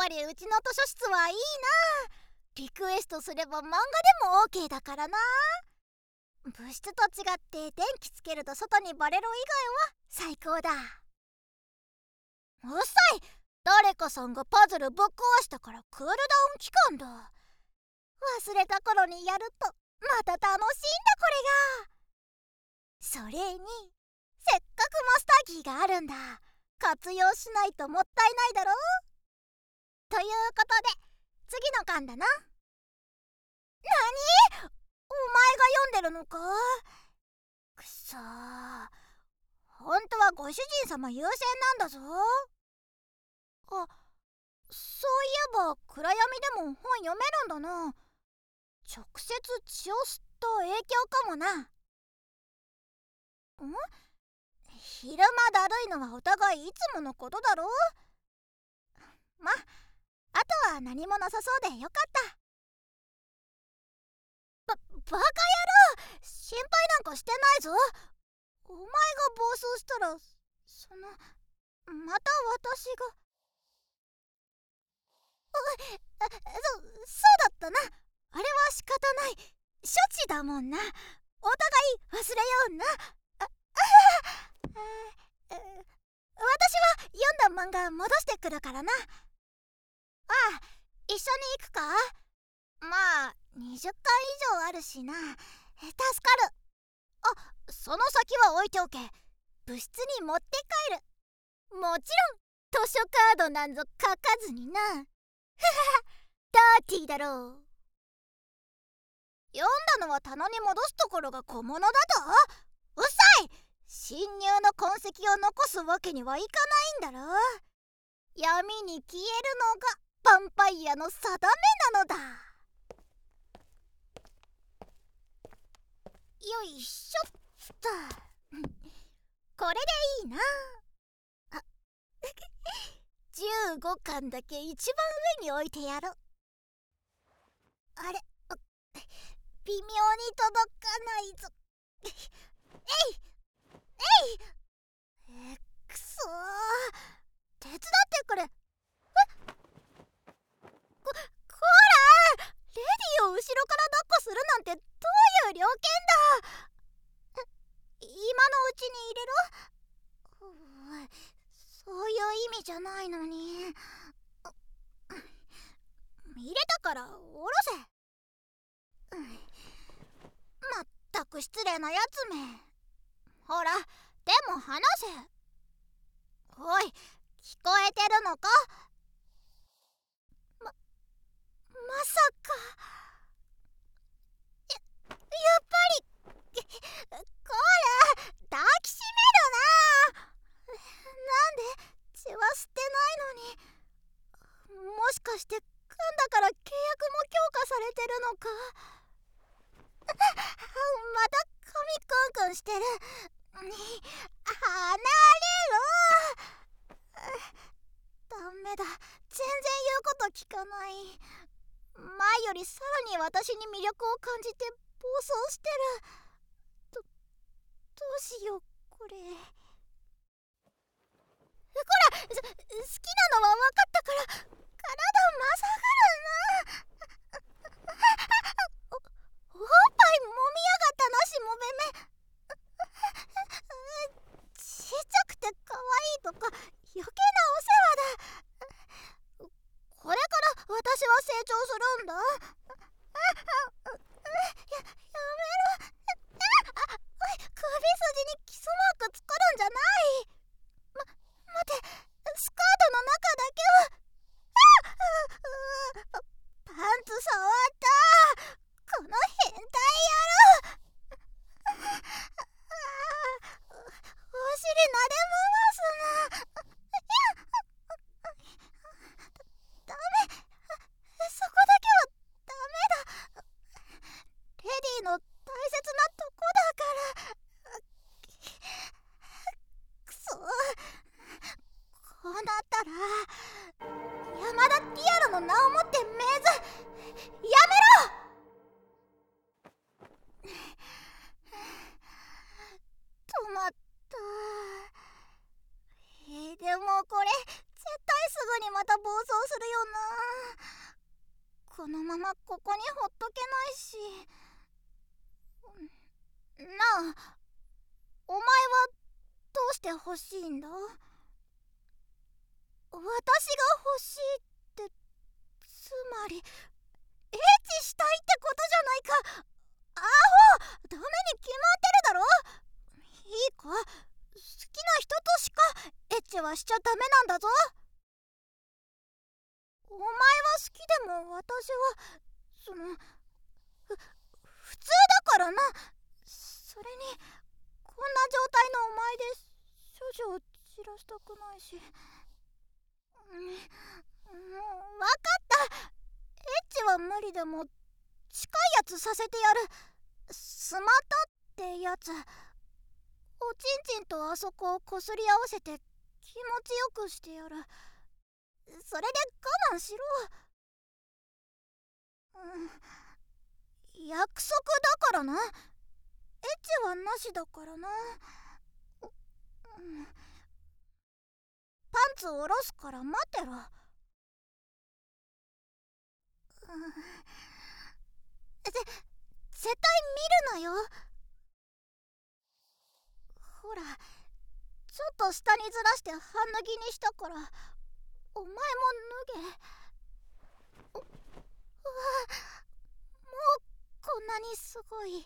りうちの図書室はいいな。リクエストすれば漫画でも OK だからな。部室と違って電気つけると外にバレる以外は最高だ。うっさい。誰かさんがパズルぶっ壊したからクールダウン期間だ。忘れた頃にやるとまた楽しいんだこれが。それにせっかくマスターキーがあるんだ。活用しないともったいないだろ。ということで次の巻だな。なに？お前が読んでるのか？くそー。ほんとはご主人様優先なんだぞ。あ、そういえば暗闇でも本読めるんだな。直接血を吸った影響かもな。昼間だるいのはお互いいつものことだろ。ま、あとは何もなさそうでよかった。バカ野郎、心配なんかしてないぞ。お前が暴走したらまた私が。そうだったな。あれは仕方ない。処置だもんな。お互い忘れような。私は読んだ漫画戻してくるからな。ああ、一緒に行くか？まあ20巻以上あるしな。助かる。あ、その先は置いておけ。部室に持って帰る。もちろん図書カードなんぞ書かずにな。ダーティーだろう。読んだのは棚に戻すところが小物だと？うっさい。侵入の痕跡を残すわけにはいかないんだろ。闇に消えるのがヴァンパイアの定めなのだ。よいしょっと。これでいいな。あ15巻だけ一番上に置いてやろう。あれ、微妙に届かないぞ。くそー。手伝ってくれ。こらー、レディを後ろから抱っこするなんてどういう了見だ。今のうちに入れろ。そういう意味じゃないのに。入れたから下ろせ。まったく失礼なやつめ。ほら、手も離せ。おい、聞こえてるのか？まさか。やっぱり。こら、抱きしめるな。なんで血は吸ってないのに。もしかして噛んだから契約も強化されてるのか。また髪クンクンしてる。離れろ。ダメだ、全然言うこと聞かない。前よりさらに私に魅力を感じて暴走してる。どうしようこれ。こら、好きなのは分かったから体まさぐるな。おっぱいもみやがったなしもべめ。ちっちゃくて可愛いとか余計なお世話だ。これから私は成長するんだ。やめろ。首筋にキスマーク作るんじゃない。待て、スカートの中だけは。パンツ触った。この変態野郎。お尻撫で回すな。ダメ。そこだけはダメだ。レディの大切なとこだから。くそ。こうなったら山田ティアラの名をもって命ず。やめろ。止まった。でもこれ絶対すぐに間また暴走するよな。このままここにほっとけないし。なあ、お前はどうして欲しいんだ？私が欲しいって、つまりエッチしたいってことじゃないか。アホ、ダメに決まってるだろ。いいか、好きな人としかエッチはしちゃダメなんだぞ。お前は好きでも私は普通だからな。それにこんな状態のお前で処女を散らしたくないし。もうわかった。エッチは無理でも近いやつさせてやる。スマタってやつ。おちんちんとあそこをこすり合わせて気持ちよくしてやる。それで我慢しろ。約束だからな。エッチはなしだからな。パンツ下ろすから待ってろ。絶対見るなよ。ほら、ちょっと下にずらして半脱ぎにしたから、お前も脱げ。もうこんなにすごい。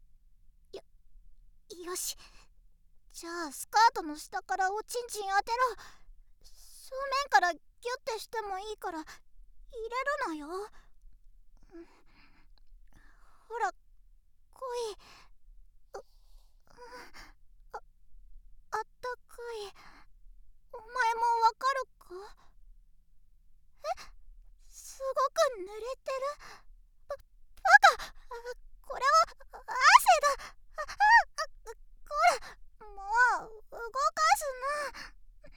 よし、じゃあスカートの下からおちんちん当てろ。正面からギュッてしてもいいから入れるなよ。ほら、来い。あったかい。お前もわかるか？すごく濡れてる。バカ！これは汗だ。こら、もう動かすな。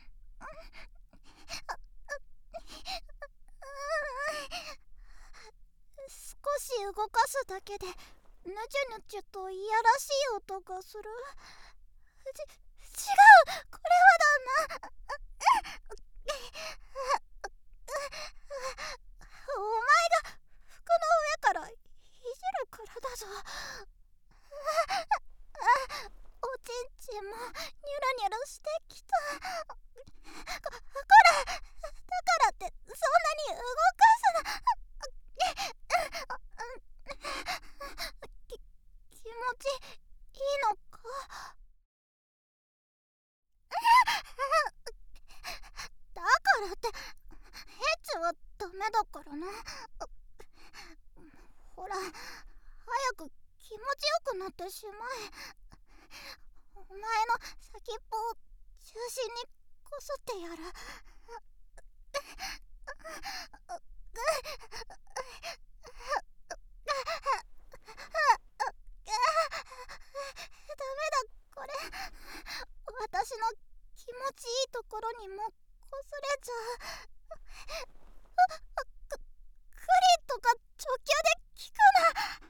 少し動かすだけでぬちゅぬちゅといやらしい音がする。違う、これはだな。お前が服の上からいじるからだぞ。おちんちんもニュルニュルしてきた。こら、だからってそんなに動かすな。気持ちいいのか？だからってエッチはダメだからな。ほら、早く気持ちよくなってしまえ。お前の先っぽを中心にこすってやる。ダメだ、これ私の気持ちいいところにもこすれちゃう。クリとか直球で効くな。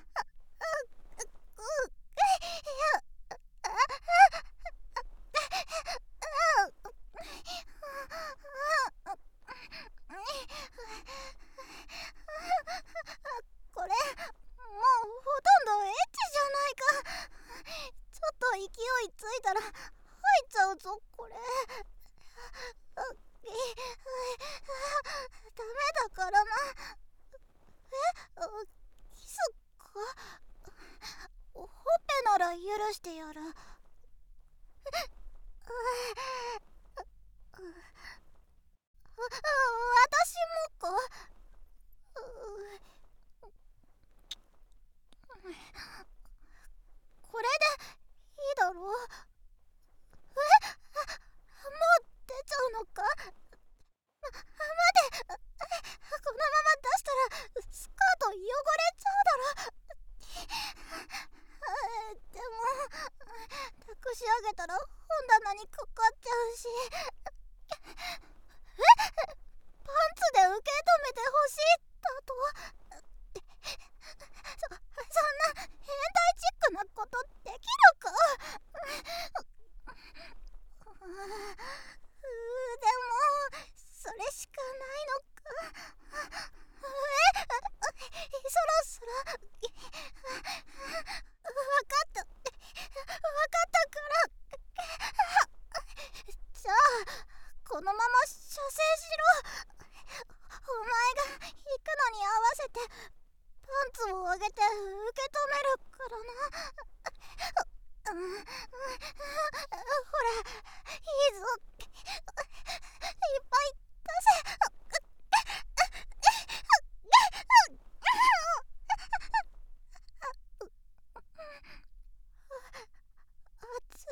これもうほとんどエッチじゃないか。ちょっと勢いついたら入っちゃうぞこれ。ダメだからな。キスか？ほっぺなら許してやる。私もか？これでいいだろう？もう出ちゃうのか？待て、このまま出したらスカート汚れちゃうだろ。でも託し上げたら本棚にかかっちゃうし。パンツで受け止めてほしいだと？そんな変態チックなことできるか？でもそれしかこのまま射精しろ。お前が行くのに合わせてパンツを上げて受け止めるからな。ほら、いいぞ。いっぱい出せ。熱い。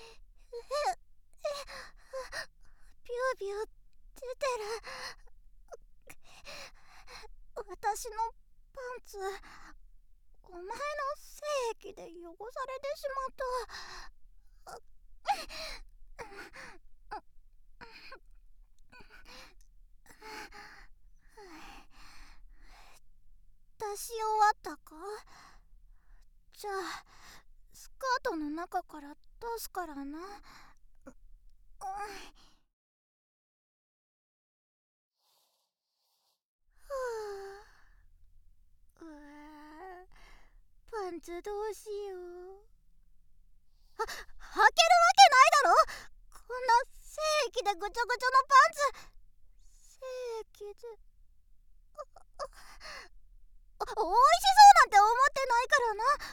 ビュービュー出てる。私のパンツ、お前の精液で汚されてしまった。出し終わったか？じゃあスカートの中から出すからな。パンツどうしよう。履けるわけないだろ、こんな精液でぐちょぐちょのパンツ。精液でおいしそうなんて思ってないからな。バカ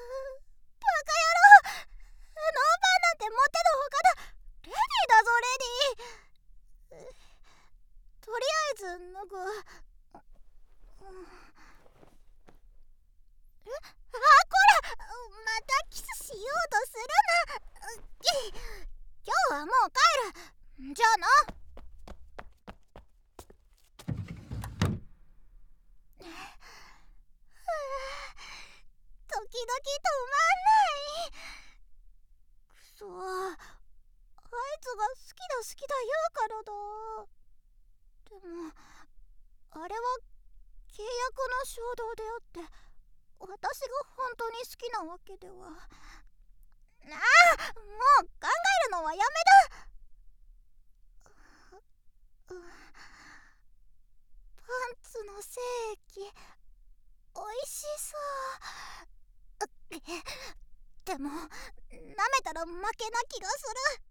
野郎、ノーパンなんてもってのほかだ。レディーだぞ、レディー。とりあえず脱ぐ。こら、またキスしようとするな。今日はもう帰る。じゃあな。時々止まんない。くそ、あいつが好きだ好きだ言うからだ。でもあれは契約の衝動であって、私が本当に好きなわけでは。もう考えるのはやめだ。パンツの精液おいしそう。でも舐めたら負けな気がする。